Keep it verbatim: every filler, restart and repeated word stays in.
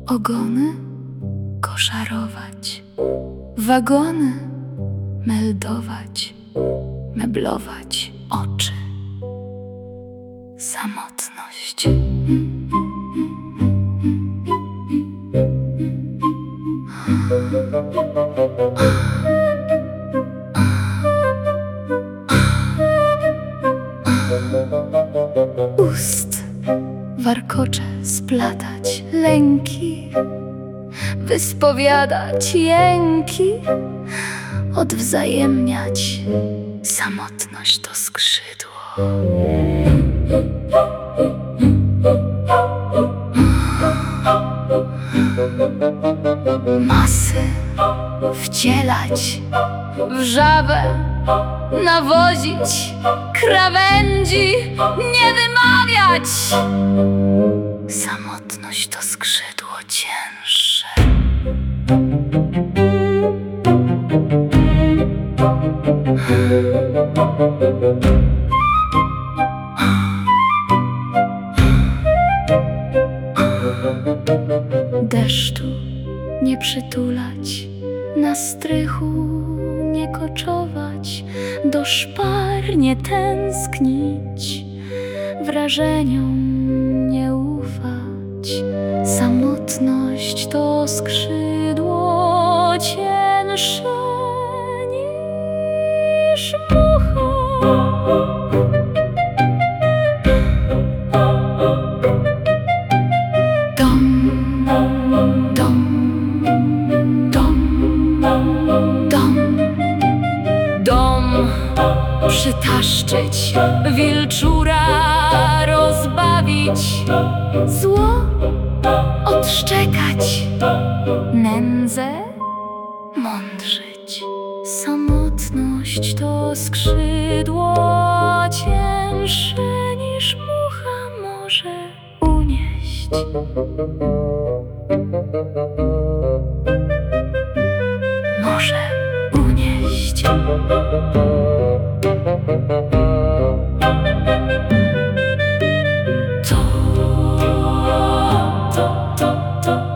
Ogony koszarować, wagony meldować, meblować oczy. Samotność. Ust warkocze splatać lęki, wyspowiadać jęki, odwzajemniać samotność to skrzydło. Masy wcielać w żabę, nawozić krawędzi, nie wymawiać. Samotność to skrzydło cięższe. Deszczu nie przytulać, na strychu nie koczować, do szpar nie tęsknić, wrażeniom nie ufać. Samotność to skrzydło cięższe niż mucha. Przytaszczyć, wilczura rozbawić, zło odszczekać, nędzę mądrzyć. Samotność to skrzydło cięższe niż mucha może unieść. Może unieść. To, to, to, to.